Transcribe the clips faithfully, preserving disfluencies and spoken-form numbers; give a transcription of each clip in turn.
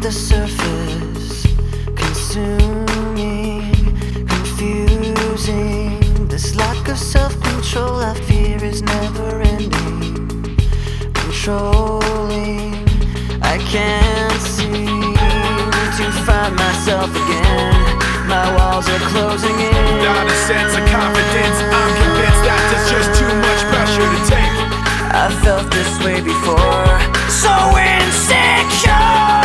the surface, consuming, confusing. This lack of self-control I fear is never ending, controlling. I can't seem to find myself again. My walls are closing in. Not a sense of confidence, I'm convinced that there's just too much pressure to take. I felt this way before, so insecure.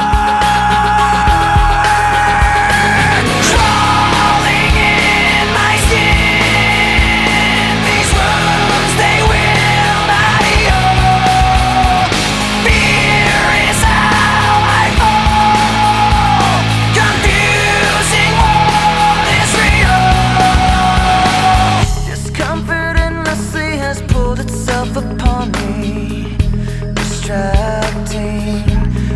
Crawling in my skin, these wounds they will not heal. Fear is how I fall, confusing what is real. Discomfort endlessly has pulled itself upon me, distracting,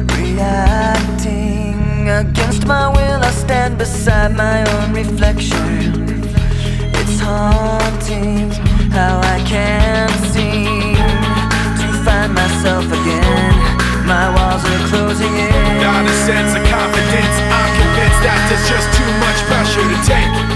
reacting. Against my will I stand beside my own reflection. It's haunting how I can't seem to find myself again. My walls are closing in. Not a sense of confidence, I'm convinced that there's just too much pressure to take.